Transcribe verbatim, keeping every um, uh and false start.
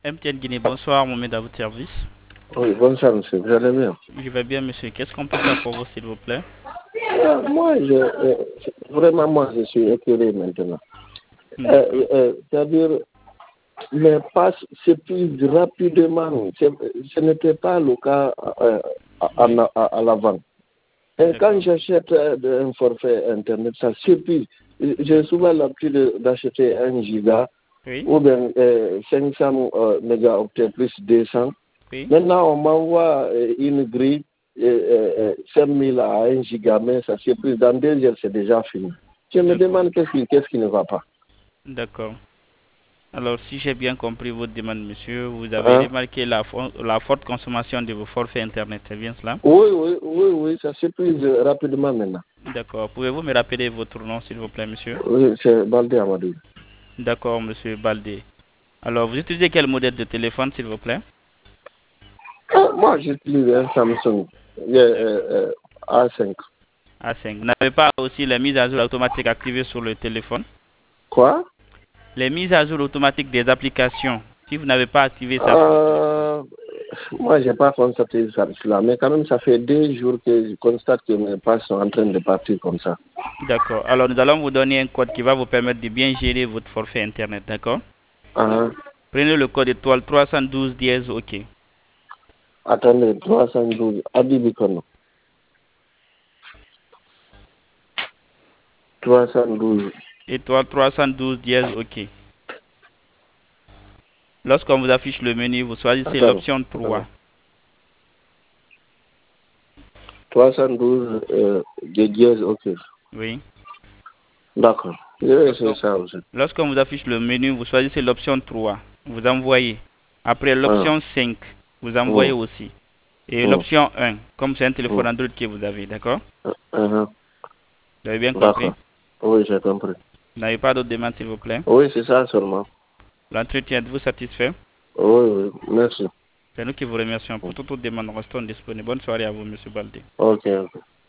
M T N Guinée, bonsoir, Mohamed à votre service. Oui, bonsoir monsieur, vous allez bien? Je vais bien monsieur, qu'est-ce qu'on peut faire pour vous s'il vous plaît? Euh, moi, je, euh, vraiment, moi, je suis éclairé maintenant. D'accord. Euh, euh, C'est-à-dire, les passes s'épuisent rapidement. C'est- Ce n'était pas le cas euh, à, Oui, à, à, à l'avant. Et quand d'accord. j'achète euh, un forfait Internet, ça s'épuise. J'ai D'accord. souvent l'habitude d'acheter un giga Oui, ou bien euh, cinq cents euh, mégaoctets plus deux cents. oui. Maintenant, on m'envoie euh, une grille, euh, euh, cinq mille à un giga, mais ça s'épuise. Dans deux heures, c'est déjà fini. Je me D'accord. demande qu'est-ce qui, qu'est-ce qui ne va pas. D'accord. Alors, si j'ai bien compris votre demande, monsieur, vous avez Hein? remarqué la, fo- la forte consommation de vos forfaits Internet, c'est bien cela? Oui, oui, oui, oui, ça s'épuise rapidement maintenant. D'accord. Pouvez-vous me rappeler votre nom, s'il vous plaît, monsieur? Oui, c'est Baldé Amadou. D'accord, monsieur Baldé. Alors, vous utilisez quel modèle de téléphone, s'il vous plaît? Ah, moi, j'utilise un Samsung euh, D'accord. euh, euh, A cinq. A cinq. Vous n'avez pas aussi les mises à jour automatiques activées sur le téléphone? Quoi? Les mises à jour automatiques des applications, si vous n'avez pas activé ça sur le téléphone. Euh, Moi, je n'ai pas constaté ça, cela, mais quand même, ça fait deux jours que je constate que mes passes sont en train de partir comme ça. D'accord. Alors, nous allons vous donner un code qui va vous permettre de bien gérer votre forfait Internet. D'accord? Ah, Prenez le code étoile trois cent douze dièse OK. attendez, trois cent douze, Abibikono. trois cent douze. Étoile trois cent douze dièse OK. Lorsqu'on vous affiche le menu, vous choisissez Attends, l'option attends. trois. trois cent douze euh, de dièse, ok. Oui. D'accord. Je vais essayer Lorsqu'on ça aussi. lorsqu'on vous affiche le menu, vous choisissez l'option trois. Vous envoyez. Après Ah, l'option cinq, vous envoyez hum, aussi. Et hum, l'option un, comme c'est un téléphone hum, Android que vous avez. D'accord? ah, ah, Vous avez bien compris? d'accord. Oui, j'ai compris. Vous n'avez pas d'autres demandes, s'il vous plaît? Oui, c'est ça seulement. L'entretien, êtes-vous satisfait? Oui, oui, merci. C'est nous qui vous remercions. Pour Hum. toute autre demande, restons disponibles. Bonne soirée à vous, monsieur Baldé. Ok, ok.